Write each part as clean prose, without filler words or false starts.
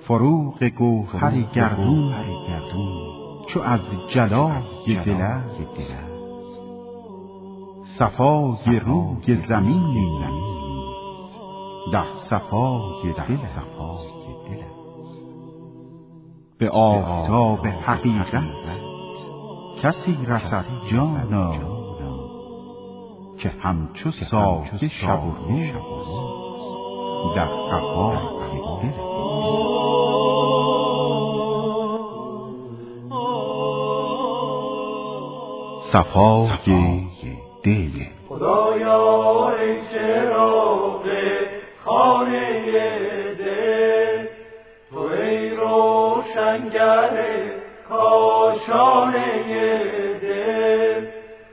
فروغ گوهر گردون چو از جلای دل است، صفای روی زمین در صفای دل است. به آفتاب حقیقت کسی رسد جانا، که همچو سایه شب و روز در قفای دل است. صفای دل. خدایا ای چراغ خانه دل، تو ای روشنگر کاشانه دل،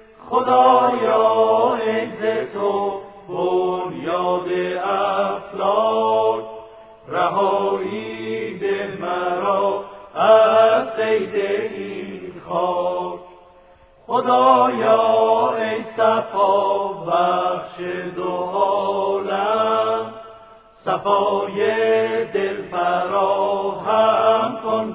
خدایا ای ز تو بنیاد افلاک، رهایی ده مرا از قید این خاک. خدایا ای صفا بخش دو عالم، صفای دل فراهم کن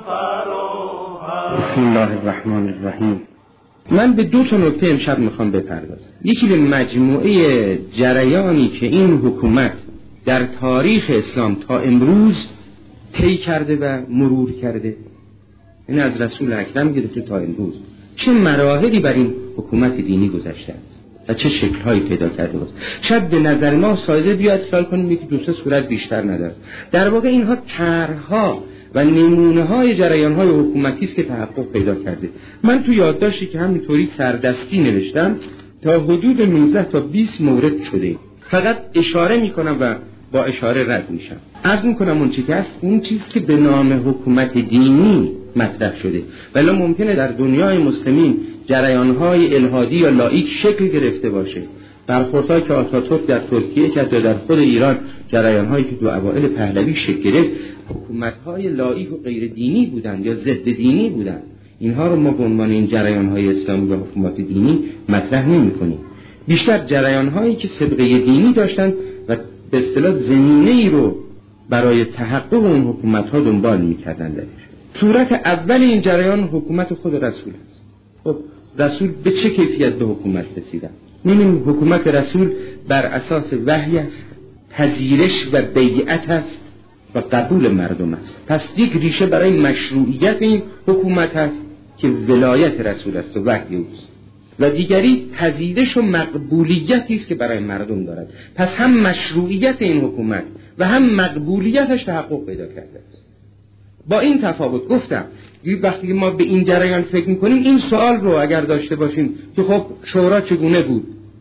فراهم. بسم الله الرحمن الرحیم. من به دو تا نکته امشب میخوام بپردازم. یکی به مجموعه جریانی که این حکومت در تاریخ اسلام تا امروز طی کرده و مرور کرده، این از رسول اکرم گرفته تا امروز چه مراحلی بر این حکومت دینی گذشته است و چه شکل‌هایی پیدا کرده است. شاید به نظر ما ساده بیاد خیال کنیم یکی دو سه صورت بیشتر نداره. در واقع اینها طرح‌ها و نمونه‌های جریان‌های حکومتی است که تحقق پیدا کرده. من تو یادداشتی که همینطوری سردستی نوشتم تا حدود 19 تا 20 مورد شده. فقط اشاره می‌کنم و با اشاره رد میشم. عرض می‌کنم اون چیزی که است، اون چیزی که به نام حکومت دینی مطرح شده، ولی ممکنه در دنیای مسلمین جریان‌های الحادی یا لاییک شکل گرفته باشه. برخوردهایی که آتاتورک در ترکیه کرد و در خود ایران جریان‌هایی که تو اوایل پهلوی شکل گرفت، حکومت‌های لاییک و غیر دینی بودند یا ضد دینی بودند. اینها رو ما به عنوان این جریان‌های اسلامی و حکومت دینی مطرح نمی‌کنیم. بیشتر جریان‌هایی که سابقه دینی داشتند و به اصطلاح زمینه‌ای رو برای تحقق اون حکومت‌ها دنبال می‌کردند. صورت اول این جریان حکومت خود رسول است. خب رسول به چه کیفیت به حکومت رسیدن؟ می‌بینیم حکومت رسول بر اساس وحی است، پذیرش و بیعت است و قبول مردم است. پس یک ریشه برای مشروعیت این حکومت است که ولایت رسول است و وحی اوست، و دیگری پذیرش و مقبولیتی است که برای مردم دارد. پس هم مشروعیت این حکومت و هم مقبولیتش تحقق پیدا کرده است. با این تفاوت گفتم وقتی ما به این جریان فکر میکنیم این سوال رو اگر داشته باشیم که خب شورا چگونه بود،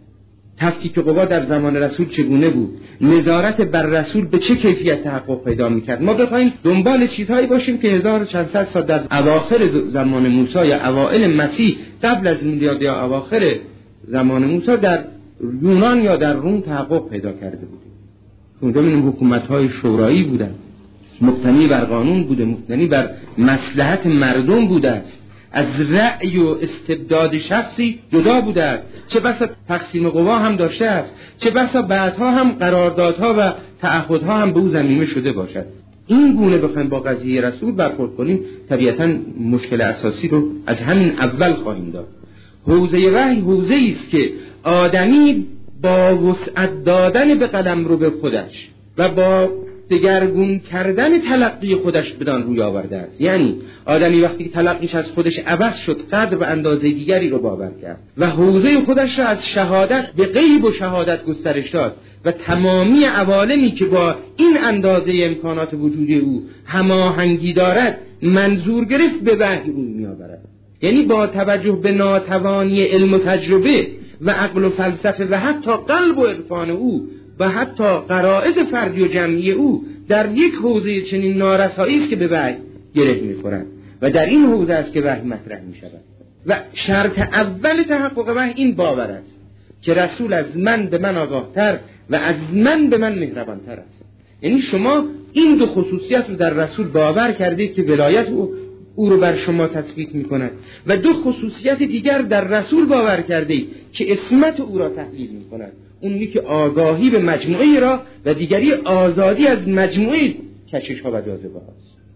تفکیک قوا در زمان رسول چگونه بود، نظارت بر رسول به چه کیفیت تحقق پیدا میکرد، ما بخوایم دنبال چیزهایی باشیم که 1400 سال در اواخر زمان موسی یا اوائل مسیح قبل از میلاد یا اواخر زمان موسی در یونان یا در روم تحقق پیدا کرده بودیم. اونجا می‌بینیم حکومت‌های شورایی بودند، مبتنی بر قانون بوده، مبتنی بر مصلحت مردم بوده است، از رأی و استبداد شخصی جدا بوده است. چه بسا تقسیم قوا هم داشته است، چه بسا بعدها هم قراردادها و تعهدها هم به او ضمیمه شده باشد. این گونه بخوایم با قضیه رسول برخورد کنیم طبیعتاً مشکل اساسی رو از همین اول خواهیم داشت. حوزه وحی حوزه‌ای است که آدمی با وسعت دادن به قلمرو به خودش و با دگرگون کردن تلقی خودش بدان روی آورده است. یعنی آدمی وقتی که تلقیش از خودش عوض شد قدر و اندازه دیگری رو باور کرد و حوزه خودش را از شهادت به غیب و شهادت گسترش داد و تمامی عوالمی که با این اندازه امکانات وجودی او هماهنگی دارد منظور گرفت به وحی روی می آورد. یعنی با توجه به ناتوانی علم و تجربه و عقل و فلسفه و حتی قلب و عرفان او و حتی غرایز فردی و جمعی او در یک حوزه چنین نارسایی است که به وحی گره می‌خورد و در این حوزه است که وحی مطرح می‌شود. و شرط اول تحقق وحی این باور است که رسول از من به من آگاهتر و از من به من مهربانتر است. یعنی شما این دو خصوصیت رو در رسول باور کردید که ولایت او رو بر شما تثبیت می‌کند و دو خصوصیت دیگر در رسول باور کردید که اسمت او را تحلیل می‌کند. اونی که آگاهی به مجموعه را و دیگری آزادی از مجموعه کشش ها و جاذبه هاست.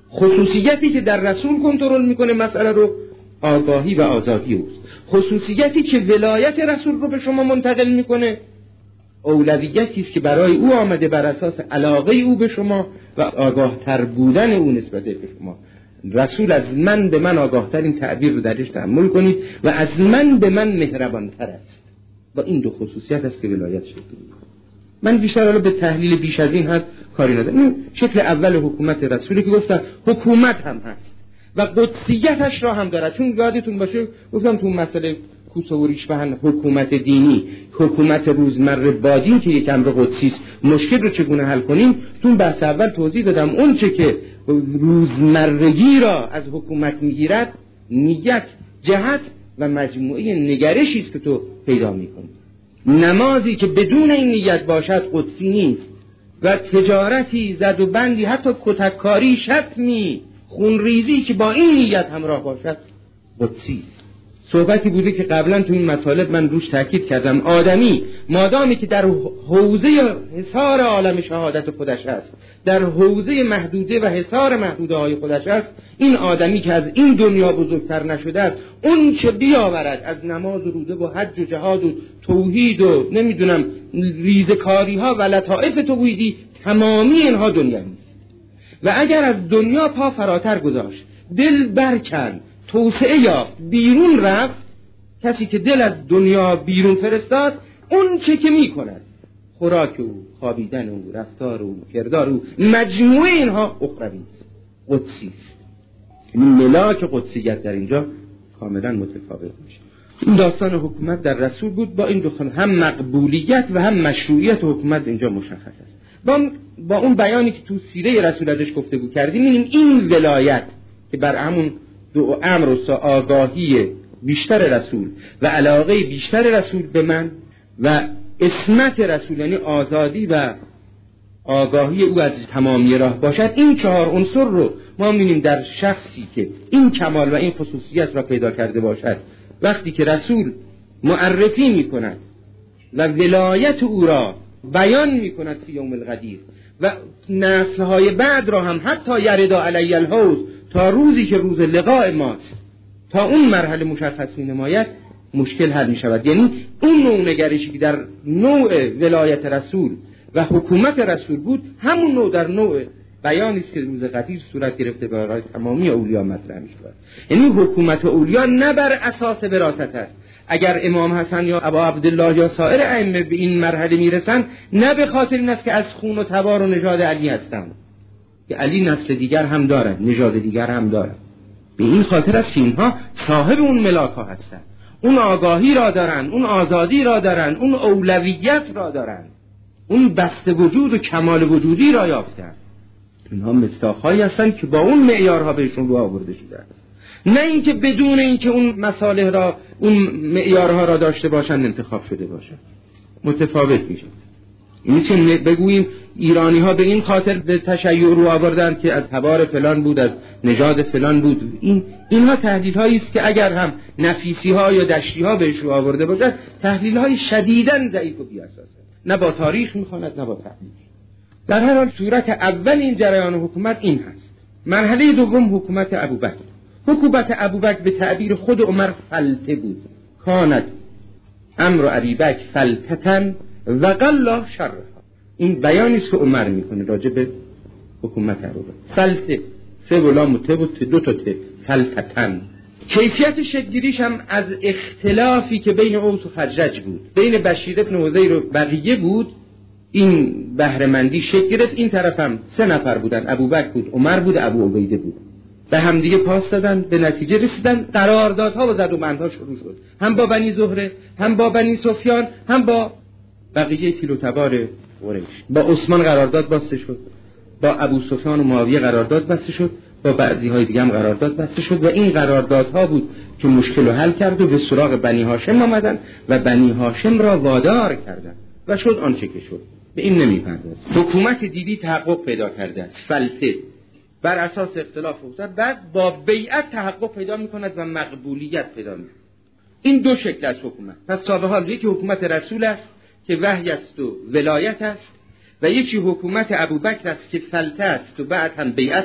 خصوصیتی که در رسول کنترل میکنه مسئله رو آگاهی و آزادی اوست. خصوصیتی که ولایت رسول رو به شما منتقل میکنه اولویتی است که برای او آمده بر اساس علاقه او به شما و آگاه تر بودن او نسبت به شما. رسول از من به من آگاه تر، این تعبیر رو درش تأمل کنید، و از من به من مهربان تر است. با این دو خصوصیت است که ولایت شکل میکنه. من بیشتر حالا به تحلیل بیش از این حد کاری ندارم. این شکل اول حکومت رسولی که گفتم حکومت هم هست و قدسیتش را هم دارد. چون یادتون باشه گفتم تو مسئله کوسه و ریشفهن حکومت دینی، حکومت روزمره با دین که یک امر قدسی است، مشکل رو چگونه حل کنیم تو بحث اول توضیح دادم. اون چه که روزمرگی را از حکومت میگیرد نیت، جهت و مجموعه نگرشی است که تو پیدا میکنی. نمازی که بدون این نیت باشد قدسی نیست و تجارتی، زد و بندی، حتی کتککاری، شتمی، خونریزی که با این نیت همراه باشد قدسی است. صحبتی بوده که قبلا تو این مطالب من روش تاکید کردم. آدمی مادامی که در حوزه حصار عالم شهادت خودش است، در حوزه محدوده و حصار محدوده های خودش است، این آدمی که از این دنیا بزرگتر نشده است، اون چه بیاورد از نماز و روزه و حج و جهاد و توحید و نمیدونم ریزکاری ها و لطائف توحیدی، تمامی اینها دنیوی است. و اگر از دنیا پا فراتر گذاشت، دل برکن، توسعه یافت، بیرون رفت، کسی که دل از دنیا بیرون فرستاد، اون چه که می کند، خوراک او، خوابیدن او، رفتار او، کردار او، مجموعه اینها اخروی است، قدسی است. این ملاک قدسیت در اینجا کاملا متفاوت میشه. این داستان حکومت در رسول بود. با این دو هم مقبولیت و هم مشروعیت حکومت اینجا مشخص است. با اون بیانی که تو سیره رسول ازش گفتگو کردیم، می‌بینیم این ولایت که بر همون دو امر و آگاهی بیشتر رسول و علاقه بیشتر رسول به من و اسمت رسول، یعنی آزادی و آگاهی او از تمامی راه باشد، این چهار عنصر رو ما می‌بینیم در شخصی که این کمال و این خصوصیت را پیدا کرده باشد. وقتی که رسول معرفی می‌کند و ولایت او را بیان می‌کند فی یوم القدیر و نسل‌های بعد را هم حتی یردا علی الحوض، تا روزی که روز لقاء ماست، تا اون مرحله مشخص می‌نماید، مشکل حل می‌شود. یعنی اون نوع نگرشی که در نوع ولایت رسول و حکومت رسول بود، همون نوع در نوع بیانی است که روز قدیر صورت گرفته برای تمامی اولیا مطرح می‌شود. یعنی حکومت اولیا نه بر اساس وراثت است. اگر امام حسن یا ابا عبدالله یا سایر ائمه به این مرحله میرسند، نه به خاطر این است که از خون و تبار و نژاد علی هستند، که علی نسل دیگر هم دارد، نژاد دیگر هم دارد. به این خاطر است که اینها صاحب اون ملاک ها هستند، اون آگاهی را دارند، اون آزادی را دارند، اون اولویت را دارند، اون بسته وجود و کمال وجودی را یافتند. اینها مصداق‌هایی هستند که با اون معیارها بهشون رو آورده شده است، نه اینکه بدون اینکه اون مصالح را، اون معیارها را داشته باشند انتخاب شده باشند. متفاوت میشه. این چه بگوییم ایرانی ها به این خاطر به تشیع رو آوردن که از تبار فلان بود، از نژاد فلان بود. اینها تحلیل هایی است که اگر هم نفیسی ها یا دشتی ها بهش رو آورده باشد، تحلیل های شدیداً ضعیف و بی اساس، نه با تاریخ میخواند نه با تحلیل. در هر حال صورت اول این جریان حکومت این هست. مرحله دوم حکومت ابوبکر. حکومت ابوبکر به تعبیر خود عمر فلته بود. کانت امر ابوبکر فلتتن و قلا شرها. این بیانی است که عمر میکنه راجع به حکومت ابوبکر. فلته فه و لام و ته و دو تا ته، فلتتن. کیفیت شکلگیریش هم از اختلافی که بین اوس و خزرج بود، بین بشیر ابن حذیر و بقیه بود، این بهره‌مندی شکل گرفت. این طرف هم 3 نفر بودن، ابوبکر بود، عمر بود، ابو عبیده بود. به هم دیگه پاس دادن، به نتیجه رسیدن، قراردادها و زد و بندها شروع شد، هم با بنی زهره، هم با بنی سفیان، هم با بقیه تیل و تبار قریش. با عثمان قرارداد بسته شد، با ابو سفیان و معاویه قرارداد بسته شد، با بعضی های دیگه هم قرارداد بسته شد و این قراردادها بود که مشکل رو حل کرد و به سراغ بنی هاشم آمدن و بنی هاشم را وادار کردند و شد آنچه که شد. به این نمی‌پردازیم. حکومت دیدی تحقق پیدا کرده است، فلسه بر اساس اختلاف افتاد، بعد با بیعت تحقق پیدا می‌کند و مقبولیت پیدا می‌کند. این دو شکل از حکومت. پس تا به حال یکی حکومت رسول است که وحی است و ولایت است، و یکی حکومت ابوبکر است که فلته است و بعد هم بیعت است.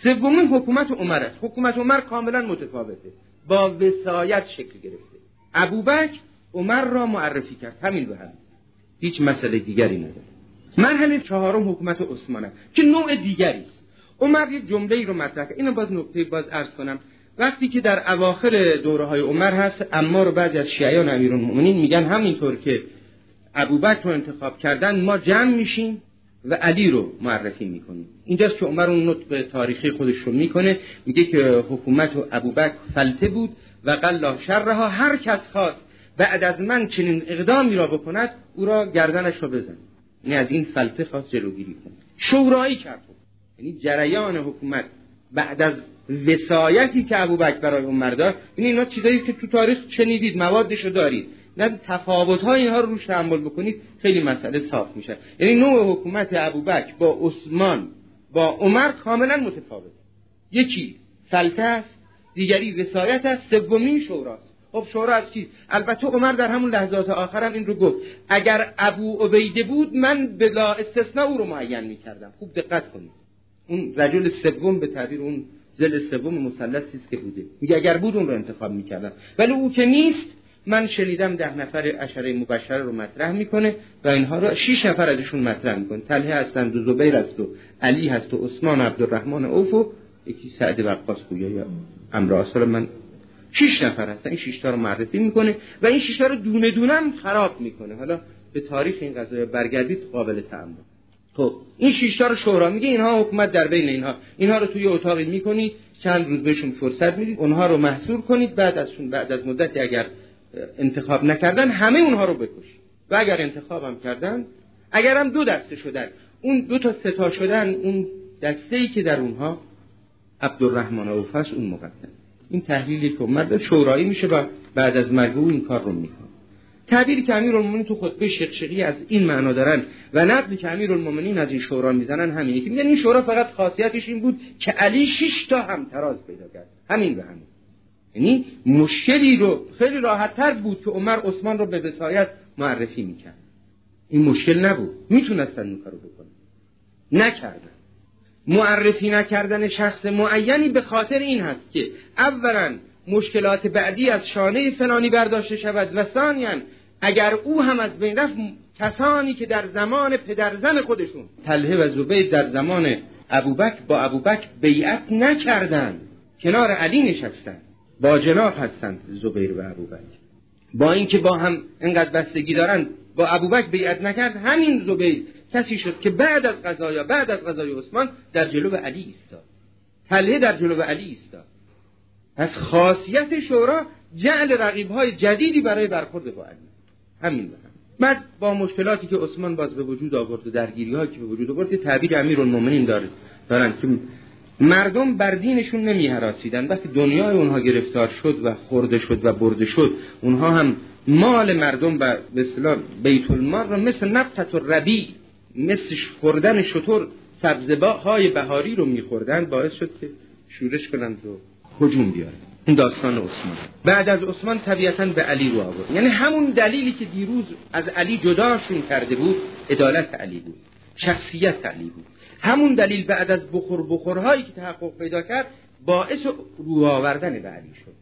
سومین حکومت عمر است. حکومت عمر کاملا متفاوته، با وصایت شکل گرفته. ابوبکر عمر را معرفی کرد، همین به هم، هیچ مسئله دیگری نداره. مرحله چهارم حکومت عثمان است که نوع دیگری است. عمر یک جمله‌ای رو مطرح کرد. اینو باز نکته باز عرض کنم. وقتی که در اواخر دوره‌های عمر هست، اما رو بعضی از شیعیان امیرالمومنین میگن همینطور که ابوبکر رو انتخاب کردن ما جمع میشیم و علی رو معرفی میکنیم. اینجاست که عمر اون نطق تاریخی خودش رو میکنه، میگه که حکومت ابوبکر فلته بود و قلا شرها، هر کس خواست بعد از من چنین اقدامی را بکند او را گردنش رو بزن. یعنی از این فلته خواست جلوگیری کنه. شورایی کرد، یعنی جریان حکومت بعد از وصایتی که ابوبکر برای عمر داد. اینا چیزایی که تو تاریخ شنیدید، موادشو دارید، نه تفاوت‌های اینها رو روش تأمل بکنید خیلی مسئله صاف میشه. یعنی نوع حکومت ابوبکر با عثمان با عمر کاملا متفاوت. یکی فلته است، دیگری وصایت است، سومی شوراست. خب شورا از کی؟ البته عمر در همون لحظات آخر هم این رو گفت اگر ابو عبیده بود من بلا استثناء او رو معین می‌کردم. خوب دقت کنید، اون رجل سوم به تعبیر اون ذل سوم مثلثی است که بوده، میگه اگر بود اون رو انتخاب می‌کردم، ولی او که نیست. من شنیدم 10 نفر عشره مبشره رو مطرح میکنه و اینها رو 6 نفر ازشون مطرح میکنه. طلحه هستند و زبیر است و علی هست و عثمان و عبدالرحمن عوف و یکی سعد وقاص گویا یا عمرو اصل. من 6 نفر هستن، این 6 تا رو معرفی میکنه و این 6 تا رو دونه دونه هم خراب میکنه. حالا به تاریخ این قضایا برگردید قابل تأمل. خب این 6 تا رو شورا میگه اینها حکومت در بین اینها رو توی اتاقی میکنید، چند روز بهشون فرصت میدید، اونها رو محصور کنید، بعد از مدتی اگر انتخاب نکردن همه اونها رو بکشید و اگر انتخاب هم کردن، اگر هم 2 دسته شدن، اون 2 تا 3 تا شدن، اون دسته‌ای که در اونها عبدالرحمن عوف است اون مقدم. این تحلیلی که مرد شورایی میشه و بعد از مرگ او این کار رو میکنه. تعبیری که امیرالمومنین تو خطبه شقشقی از این معنا دارن و نقدی که امیرالمومنین از این شورا میزنن همینه که میگن این شورا فقط خاصیتش این بود که علی 6 تا همتراز پیدا کرد، همین به همین. یعنی مشکلی رو خیلی راحت‌تر بود که عمر عثمان رو به وصایت معرفی میکرد. این مشکل نبود، میتونستن این کارو بکنن، نکردن. معرفی نکردن شخص معینی به خاطر این هست که اولا مشکلات بعدی از شانه فلانی برداشته شود و ثانیاً اگر او هم از بین رفت، کسانی که در زمان پدرزن خودشون طلحه و زبیر در زمان ابوبکر با ابوبکر بیعت نکردند، کنار علی نشستند، با جناح هستند زبیر و ابوبکر، با اینکه با هم انقدر بستگی دارند، با ابوبکر بیعت نکرد. همین زبیر کسی شد که بعد از قضای عثمان در جلو علی ایستاد، طلحه در جلو علی ایستاد. پس خاصیت شورا جعل رقیب‌های جدیدی برای برخورد با علی، همین بود. بعد با مشکلاتی که عثمان باز به وجود آورد و درگیری‌هایی که به وجود آورد، تعبیر امیرالمومنین دارن که مردم بر دینشون نمی‌هراسیدن. وقتی دنیای اونها گرفتار شد و خورده شد و برده شد، اونها هم مال مردم و به اصطلاح بیت المال رو مثل نبتة الربیع، مثل خوردن شتر سبزه‌های بهاری رو می‌خوردن، باعث شد که شورش کنند و هجوم بیارن. این داستان عثمان. بعد از عثمان طبیعتاً به علی رو آورد. یعنی همون دلیلی که دیروز از علی جداشون کرده بود، عدالت علی بود، شخصیت علی بود. همون دلیل بعد از بخورهایی که تحقق پیدا کرد باعث رو آوردن به علی شد.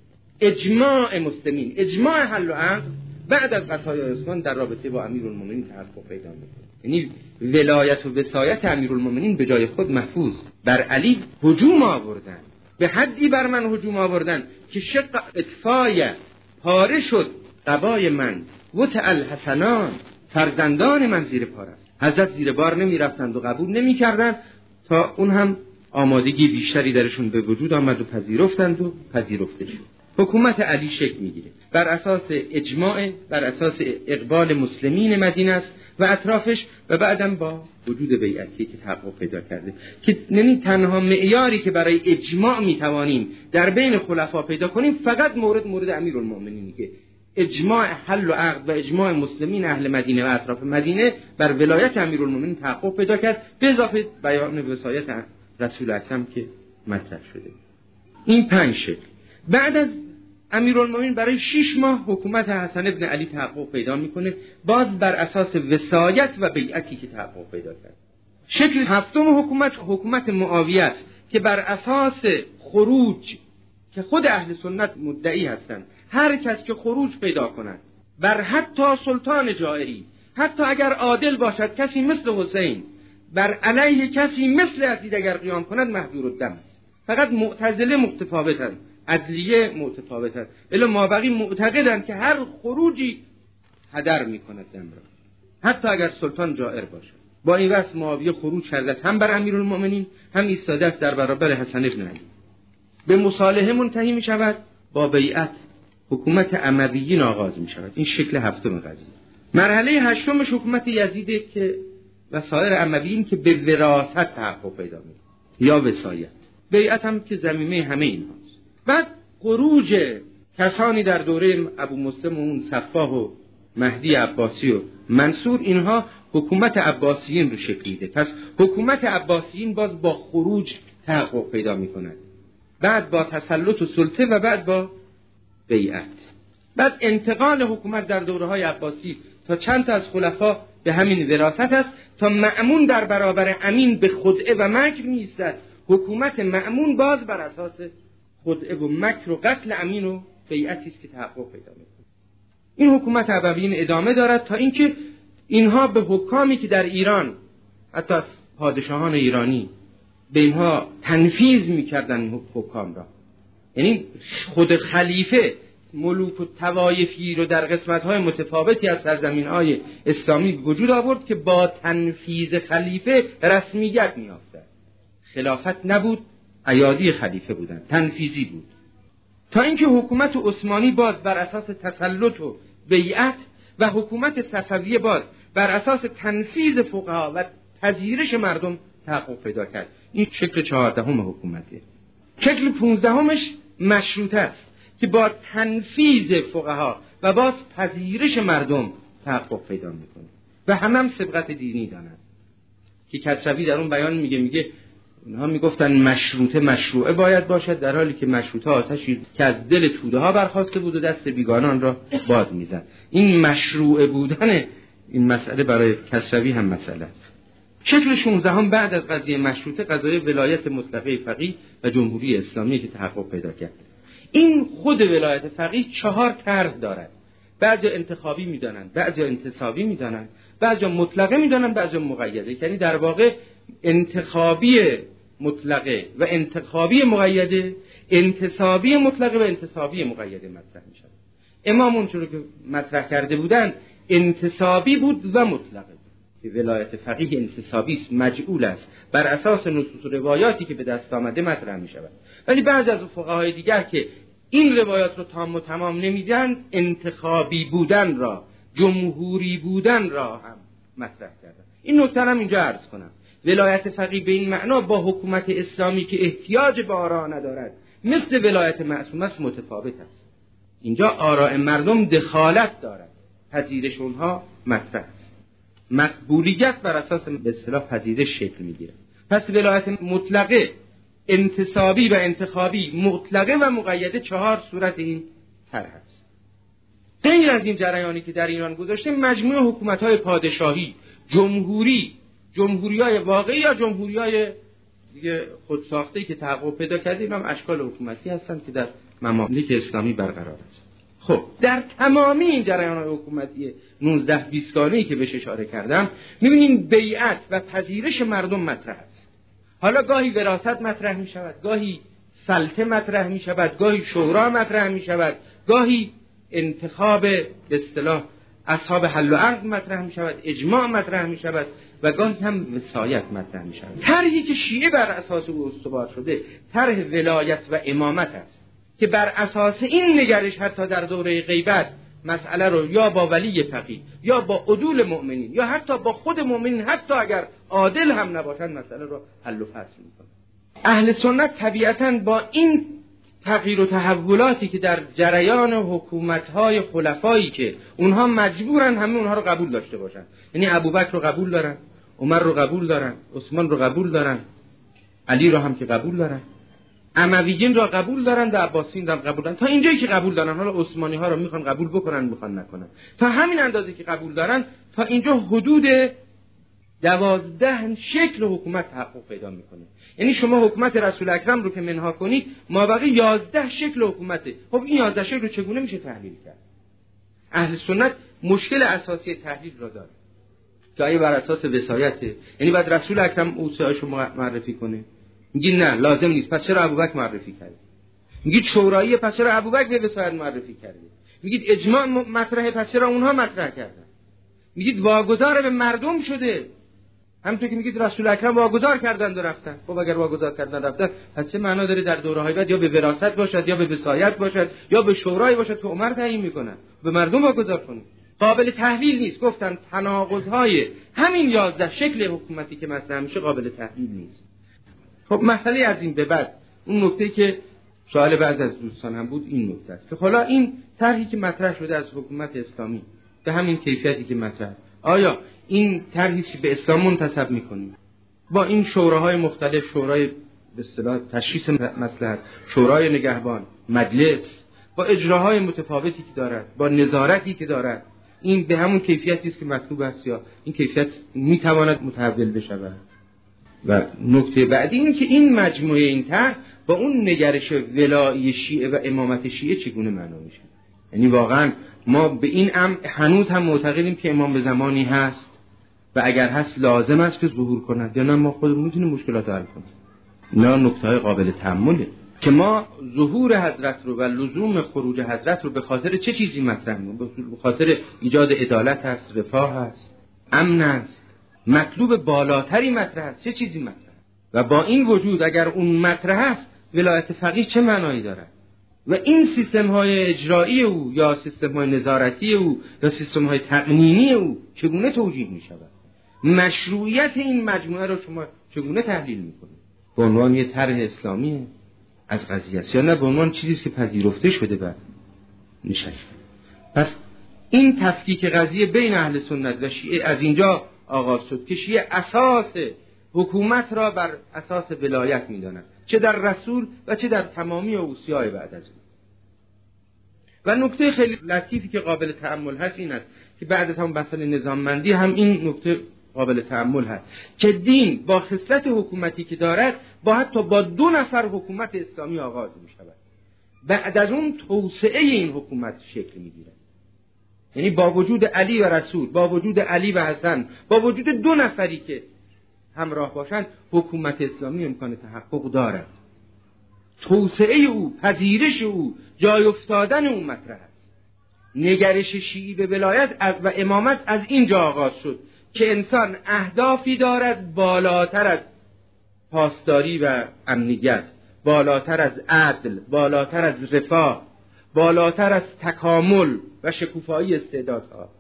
اجماع مسلمین، اجماع حل و عقد بعد از قضای عثمان در رابطه با امیرالمومنین تحقق پیدا می‌کنه. یعنی ولایت و وصایت امیرالمومنین به جای خود محفوظ. بر علی هجوم آوردن، به حدی بر من هجوم آوردن که شق اکفای پاره شد قبای من و الحسنان، فرزندان من زیر پاره. حضرت زیر بار نمی رفتند و قبول نمی کردند تا اون هم آمادگی بیشتری درشون به وجود آمد و پذیرفتند و پذیرفته شد. حکومت علی شکل میگیره بر اساس اجماع، بر اساس اقبال مسلمین مدینه است و اطرافش و بعدم با وجود بیعتی که تحقق پیدا کرده که یعنی تنها معیاری که برای اجماع میتوانیم در بین خلفا پیدا کنیم فقط مورد امیرالمومنینه که اجماع حل و عقد و اجماع مسلمین اهل مدینه و اطراف مدینه بر ولایت امیرالمومنین تحقق پیدا کرد، به اضافه بیان وصایت رسول اکرم که مطرح شده. این 5 شکل. بعد از امیرالمومنین برای 6 ماه حکومت حسن ابن علی تحقق پیدا میکنه، باز بر اساس وصایت و بیعتی که تحقق پیدا کرد. شکل 7م حکومت معاویه است که بر اساس خروج که خود اهل سنت مدعی هستند، هر کس که خروج پیدا کند بر حتی سلطان جائری، حتی اگر عادل باشد، کسی مثل حسین بر علیه کسی مثل یزید اگر قیام کند محظور الدم است. فقط معتزله متفاوتند، عدلیه متفاوتند، الا مابقی معتقدند که هر خروجی هدر میکند دم را، حتی اگر سلطان جائر باشد. با این وصف معاویه خروج کرده است، هم بر امیرالمؤمنین هم ایستاده است در برابر حسن ابن علی. به مصالحه منتهی می شود، با بیعت حکومت امویین آغاز می شود. این شکل هفتم قضیه. مرحله هشتمش حکومت یزیده که و سایر امویین که به وراثت تحقق پیدا می کنند یا وصایت. بیعت هم که زمینه همه اینهاست. بعد خروج کسانی در دوره ابو مسلم و اون صفاح و مهدی عباسی و منصور، اینها حکومت عباسیین رو شکل میده. پس حکومت عباسیین باز با خروج تحقق پیدا می کند، بعد با تسلط و سلطه و بعد با بیعت. بعد انتقال حکومت در دوره‌های عباسی تا چند تا از خلفا به همین وراثت است، تا مأمون در برابر امین به خدعه و مکر می‌ایستد. حکومت مأمون باز بر اساس خدعه و مکر و قتل امین و بیعتی است که تحقق پیدا می‌کند. این حکومت عباسیین ادامه دارد تا اینکه اینها به حکامی که در ایران، حتی از پادشاهان ایرانی، به اینها تنفیذ می‌کردن حکام را، یعنی خود خلیفه ملوک و طوایفی رو در قسمت‌های متفاوتی از سرزمین‌های اسلامی وجود آورد که با تنفیذ خلیفه رسمیت می‌یافتند. خلافت نبود، ایادی خلیفه بودند، تنفیذی بود. تا اینکه حکومت عثمانی باز بر اساس تسلط و بیعت و حکومت صفویه باز بر اساس تنفیذ فقها و پذیرش مردم تحقق پیدا کرد. این شکل 14 حکومته. شکل 15 مشروطه است که با تنفیذ فقها و باز پذیرش مردم تحقق پیدا میکنه و هم سبقت دینی دارن که کسروی در اون بیان میگه اونها میگفتن مشروطه مشروعه باید باشد، در حالی که مشروطه آتشی که از دل توده ها برخاسته بود و دست بیگانان را باد میزد. این مشروعه بودن این مسئله برای کسروی هم مسئله است. شکل 16 بعد از قضیه مشروطه قضیه ولایت مطلقه فقیه و جمهوری اسلامی که تحقق پیدا کرد. این خود ولایت فقیه 4 طرح دارد. بعضی انتخابی میدانند، بعضی انتصابی میدانند، بعضی مطلقه میدانند، بعضی مقیده. یعنی در واقع انتخابی مطلقه و انتخابی مقیده، انتصابی مطلقه و انتصابی مقیده مطرح می شود. امام اونچه که مطرح کرده بودند انتصابی بود و مطلقه. که ولایت فقیه انتصابی است، مجعول است، بر اساس نصوص و روایاتی که به دست آمده مطرح می شود. ولی بعضی از فقهای دیگر که این روایات رو تام و تمام نمیدن، انتخابی بودن را، جمهوری بودن را هم مطرح کردن. این نکته هم اینجا عرض کنم. ولایت فقیه به این معنا با حکومت اسلامی که احتیاج به آرا ندارد مثل ولایت معصومه است متفاوت است. اینجا آراء مردم دخالت دارد، پذیرش اونها مطرح است، مقبولیت بر اساس به اصطلاح پذیرش شکل میگیره. پس ولایت مطلقه، انتصابی و انتخابی، مطلقه و مقیده 4 صورت این طرح است. غیر از این جریانی که در ایران گذاشته مجموعه حکومت‌های پادشاهی، جمهوری‌های واقعی یا جمهوری‌های دیگه خودساخته‌ای که تحقق پیدا کرده، اینا هم اشکال حکومتی هستند که در ممالک اسلامی برقرار است. خب در تمامی این جریان‌های حکومتی 19-20 گانه‌ای که بهش اشاره کردم می‌بینیم بیعت و پذیرش مردم مطرح است. حالا گاهی وراثت مطرح می‌شود، گاهی سلطه مطرح می‌شود، گاهی شورا مطرح می‌شود، گاهی انتخاب به اصطلاح اصحاب حل و عقد مطرح می‌شود، اجماع مطرح می‌شود و گاهی هم وصایت مطرح می‌شود. طرحی که شیعه بر اساس او استوار شده طرح ولایت و امامت است که بر اساس این نگرش حتی در دوره غیبت مسئله رو یا با ولی فقیه یا با عدول مؤمنین یا حتی با خود مؤمنین، حتی اگر عادل هم نباشند، مسئله رو حل و فصل می‌کنند. اهل سنت طبیعتاً با این تغییر و تحولاتی که در جریان حکومت‌های خلفایی که اونها مجبورن همه اونها رو قبول داشته باشن، یعنی ابوبکر رو قبول دارن، عمر رو قبول دارن، عثمان رو قبول دارن، علی رو هم که قبول دارن، امویین رو قبول دارن و عباسیین رو قبول دارن. تا اینجایی که قبول دارن، حالا عثمانی ها رو میخوان قبول بکنن میخوان نکنن، تا همین اندازه که قبول دارن، تا اینجا حدود 12 شکل حکومت تحقق پیدا میکنه. یعنی شما حکومت رسول اکرم رو که منها کنید، مابقی 11 شکل حکومته. خب این 11 شکل رو چگونه میشه تحلیل کرد؟ اهل سنت مشکل اساسی تحلیل را داره که آیا بر اساس وصایته، یعنی بعد رسول اکرم اوصیه‌اشو معرفی کنه؟ میگی نه لازم نیست، پس چرا ابوبکر معرفی کرد؟ میگید شورایی، پس چرا ابوبکر به وصایت معرفی کرده؟ میگید اجماع مطرحه، پس چرا اونها مطرح کردن؟ میگید واگذار به مردم شده، همونطور که میگید رسول اکرم واگذار کردن و رفتن. خب اگر واگذار کردن رفتن، پس چه معنا داره در دوره‌های بعد یا به وراثت باشد یا به وصایت باشد یا به شورای باشد که عمر تعیین میکنه، به مردم واگذار کنه؟ قابل تحلیل نیست. گفتم تناقض‌های همین 11 شکل حکومتی که مطرح میشه قابل تحلیل نیست. خب مسئله از این به بعد، اون نکته که سوال بعض از دوستان هم بود این نکته است که حالا این طرحی که مطرح شده از حکومت اسلامی به همین کیفیتی که مطرح، آیا این طرحی که به اسلام منتسب میکنیم با این شوراهای مختلف، شورای به اصطلاح تشخیص مصلحت، شورای نگهبان، مجلس، با اجراهای متفاوتی که دارد، با نظارتی که دارد، این به همون کیفیتی است که مطلوب است یا این کیفیت میتواند متحول بشود؟ و نکته بعدی این که این مجموعه این طرح با اون نگرش ولایی شیعه و امامت شیعه چگونه معنا میشه؟ یعنی واقعا ما به این هنوز هم معتقدیم که امام به زمانی هست و اگر هست لازم است که ظهور کند، یا نه ما خودمون میتونیم مشکلات حل کنیم؟ اینا نکته‌های قابل تأمله که ما ظهور حضرت رو و لزوم خروج حضرت رو به خاطر چه چیزی مطرح می‌کنیم؟ به خاطر ایجاد عدالت هست، رفاه هست، امن است، مطلوب بالاتری مطرح است. چه چیزی مطرح؟ و با این وجود اگر اون مطرح است، ولایت فقیه چه معنایی دارد؟ و این سیستم‌های اجرایی او یا سیستم‌های نظارتی او یا سیستم‌های تقنینی او چگونه توجیه می‌شود؟ مشروعیت این مجموعه رو شما چگونه تحلیل می‌کنید؟ به عنوان یه طرح اسلامی از قضیه است یا نه به عنوان چیزی که پذیرفته شده و نشسته؟ پس این تفکیک قضیه بین اهل سنت و شیعه از اینجا آغاز شد که شیعه اساس حکومت را بر اساس ولایت می‌دانند، چه در رسول و چه در تمامی اوصیای بعد از او. و نکته خیلی لطیفی که قابل تأمل هست این است که بعد از هم مسئله نظاممندی هم این نکته قابل تأمل هست که دین با خصلت حکومتی که دارد با حتی با 2 نفر حکومت اسلامی آغاز می شود، بعد از اون توسعه این حکومت شکل می گیرد. یعنی با وجود علی و رسول، با وجود علی و حسن، با وجود 2 نفری که همراه باشند، حکومت اسلامی امکان تحقق دارد. توسعه او، پذیرش او، جای افتادن او مطرح است. نگرش شیعی به ولایت و امامت از اینجا آغاز شد که انسان اهدافی دارد بالاتر از پاسداری و امنیت، بالاتر از عدل، بالاتر از رفاه، بالاتر از تکامل و شکوفایی استعدادها،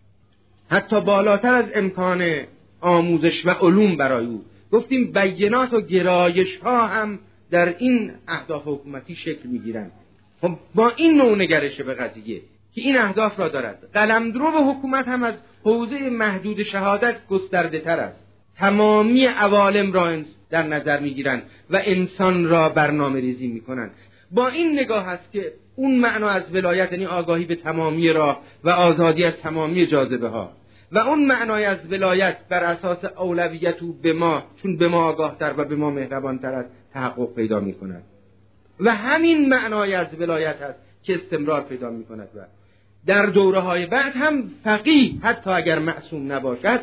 حتی بالاتر از امکان آموزش و علوم برای او. گفتیم بینات و گرایش ها هم در این اهداف حکومتی شکل میگیرند. خب با این نوع نگرش به قضیه که این اهداف را دارد، قلمرو به حکومت هم از حوزه محدود شهادت گسترده تر است. تمامی عوالم را در نظر میگیرند و انسان را برنامه ریزی میکنند. با این نگاه است که اون معنا از ولایت، یعنی آگاهی به تمامی راه و آزادی از تمامی جاذبه ها، و اون معنای از ولایت بر اساس اولویت او به ما، چون به ما آگاه تر و به ما مهربان تر است، تحقق پیدا می کند. و همین معنای از ولایت است که استمرار پیدا می کند و در دوره های بعد هم فقیه حتی اگر معصوم نباشد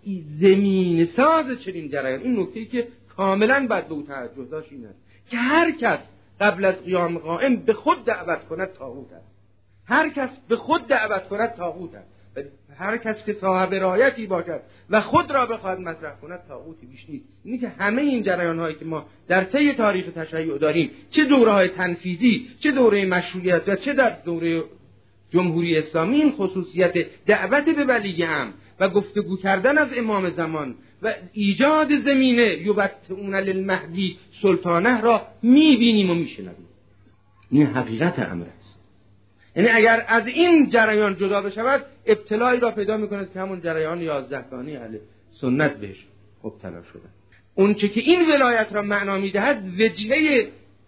زمین ساز چنین جریان. این نکته‌ای که کاملا باید به او توجه داشت این است که هر کس قبل از قیام قائم به خود دعوت کند طاغوت است. هر کس به خود دعوت کند طاغوت است. هر کس که صاحب رایتی باشد و خود را بخواهد مطرح کند طاغوتی بیش نیست. اینی که همه این جریان هایی که ما در طی تاریخ تشیع داریم، چه دوره های تنفیذی، چه دوره مشروعیت و چه در دوره جمهوری اسلامی، این خصوصیت دعوت به ولی امر و گفتگو کردن از امام زمان و ایجاد زمینه یبتعون للمهدی سلطانه را میبینیم و میشنویم. این حقیقت امر است. یعنی اگر از این جریان جدا بشود، ابتلایی را پیدا میکند که همون جریان 11گانه اهل سنت بهش مبتلا شدن. اون چه که این ولایت را معنا میدهد وجهه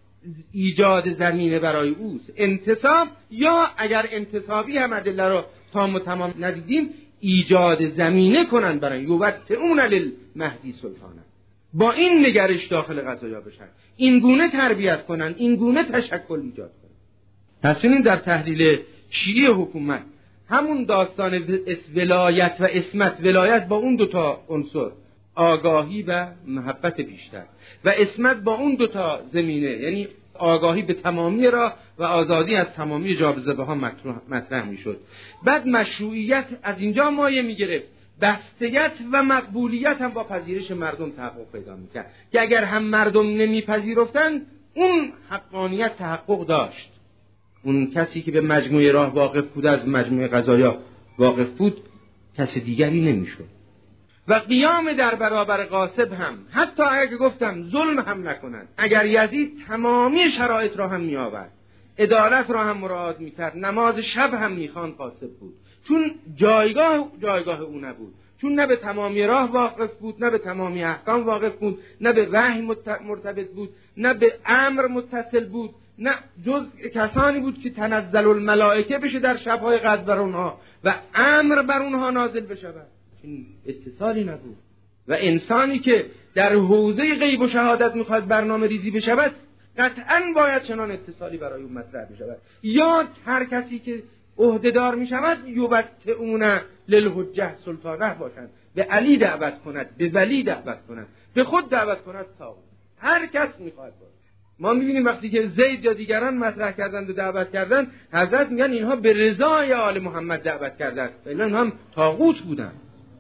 ایجاد زمینه برای اوست، انتصاب، یا اگر انتصابی هم ادله را تام و تمام ندیدیم، ایجاد زمینه کنن برای یوتئون للمهدی سلطانه، با این نگرش داخل قضایا بشن، این گونه تربیت کنن، این گونه تشکل ایجاد کنن. پس این در تحلیل شیعه حکومت همون داستان ولایت و عصمت، ولایت با اون دوتا عنصر، آگاهی و محبت بیشتر، و عصمت با اون دوتا زمینه، یعنی آگاهی به تمامی راه و آزادی از تمامی جابجایی ها مطرح میشد. بعد مشروعیت از اینجا مایه میگرفت، بستگیت و مقبولیت هم با پذیرش مردم تحقق پیدا میکرد که اگر هم مردم نمیپذیرفتن اون حقانیت تحقق داشت. اون کسی که به مجموعه راه واقف بود، از مجموعه قضایا واقف بود، کسی دیگری نمیشد. و قیام در برابر غاصب هم، حتی اگر گفتم ظلم هم نکنند، اگر یزید تمامی شرایط را هم میآورد، عدالت را هم مراعات میکرد، نماز شب هم میخواند، غاصب بود، چون جایگاه او نبود، چون نه به تمامی راه واقف بود، نه به تمامی احکام واقف بود، نه به وحی مرتبط بود، نه به امر متصل بود، نه جز کسانی بود که تنزل الملائکه بشه در شبهای قدر بر اونها و امر بر اونها نازل بشه. این اتصالی نبود. و انسانی که در حوزه غیب و شهادت میخواد برنامه ریزی بشود، قطعاً باید چنان اتصالی برای اون مطرح بشود. یا هر کسی که عهدهدار میشود یوتئون للحجه سلطانه باشند، به علی دعوت کند، به ولی دعوت کند، به خود دعوت کند، تا هر کس میخواد باشه. ما میبینیم وقتی که زید یا دیگران مطرح کردند و دعوت کردند، حضرت میگن اینها به رضای آل محمد دعوت کردند، ولی اینها هم طاغوت بودند.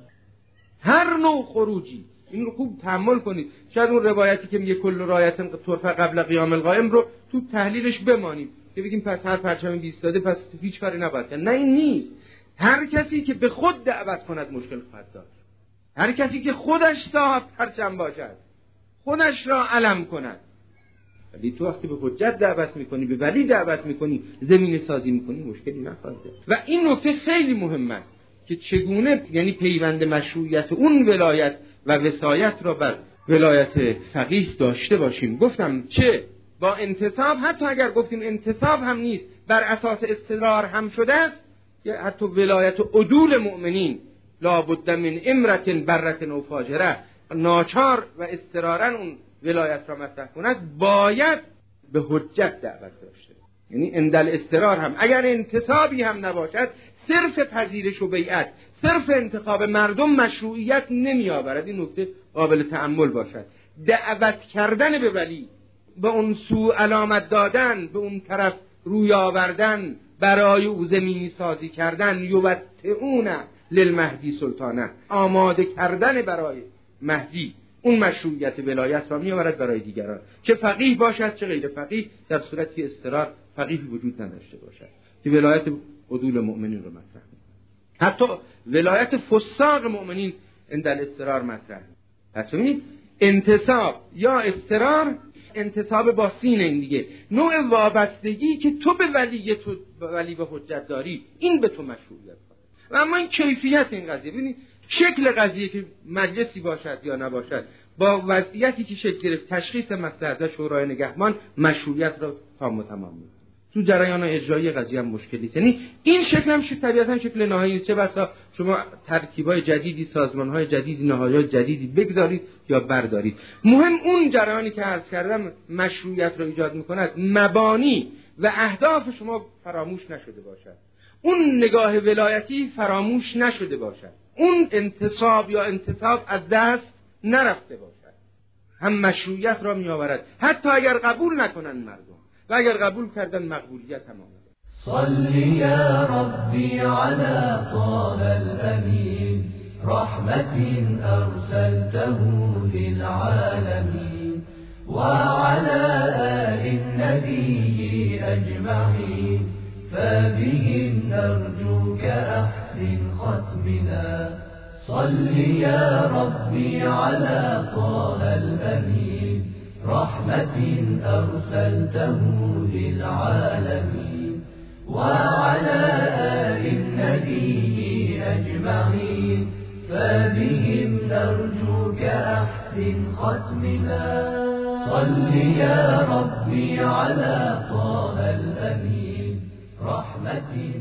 هر نوع خروجی، این رو خوب تأمل کنید. شاید اون روایتی که میگه کل رایت طرفه قبل قیام القائم رو تو تحلیلش بمانیم که بگیم پس هر پرچم 20 داده پس هیچ کاری نباید کرد. نه، این نیست. هر کسی که به خود دعوت کند مشکل خواهد داشت. هر کسی که خودش صاحب پرچم باشد، خودش را علم کند. ولی تو وقتی به حجت دعوت میکنی، به ولی دعوت میکنی، زمینه سازی میکنی، مشکلی نخواهد داشت. و این نکته خیلی مهمه که چگونه، یعنی پیوند مشروعیت اون ولایت و وصایت را بر ولایت فقیه داشته باشیم. گفتم چه با انتصاب، حتی اگر گفتیم انتصاب هم نیست، بر اساس استقرار هم شده است، یا حتی ولایت عدول مؤمنین لابد من امرت برت و فاجره، ناچار و استقرارا اون ولایت را مطرح کند، باید به حجت دعوت داشته. یعنی اندل استقرار هم اگر انتصابی هم نباشد، صرف پذیرش و بیعت، صرف انتخاب مردم مشروعیت نمی آورد. این نکته قابل تأمل باشد. دعوت کردن به ولی، به اون سو علامت دادن، به اون طرف روی آوردن، برای او زمینی سازی کردن، یوتئون للمهدی سلطانه، آماده کردن برای مهدی، اون مشروعیت ولایت را می آورد برای دیگران، چه فقیه باشد چه غیر فقیه، در صورتی استقرار فقیه وجود نداشته باشد که ولایت عدول مؤمنین رو مطرح می‌کنه. حتی ولایت فساق مؤمنین اندل استقرار مطرح. پس ببینید انتصاب یا استقرار، انتصاب با سین، این دیگه نوع وابستگی که تو به ولی به حجت داری، این به تو مشروعیت خواهد. و اما این کیفیت این قضیه، ببینید شکل قضیه که مجلسی باشد یا نباشد، با وضعیتی که شکل گرفت، تشخیص مصلحت و شورای نگهبان مشروعیت را تام و تمام می‌کند. تو جریان اجرایی قضیه هم مشکلی است. یعنی این شکل هم طبیعتاً شکل نهایی، چه بسا شما ترکیب‌های جدیدی، سازمان‌های جدیدی، نهادهای جدیدی بگذارید یا بردارید. مهم اون جریانی که عرض کردم مشروعیت را ایجاد می‌کند، مبانی و اهداف شما فراموش نشده باشد، اون نگاه ولایتی فراموش نشده باشد، اون انتصاب یا انتصاب از دست نرفته باشد، هم مشروعیت را می‌آورد حتی اگر قبول نکنند مردم، و اگر قبول کردن مقبولیت هم آمده. صلی یا ربی علی طه الامین، رحمت ارسلته للعالمین، و علی آل النبی اجمعین، فبهم نرجوك احسن ختمنا. صلی یا ربی علی طه الامین، رحمت ارسلته للعالمین، وعلى آل النبي أجمعين، فبهم نرجوك أحسن ختمنا. صل يا ربي على طه الأمين، رحمة